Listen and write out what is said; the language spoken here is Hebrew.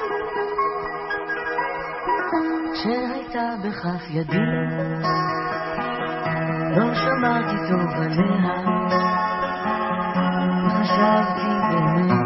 שהייתה בכף ידי, לא שמעתי טוב עליה, וחשבתי באמת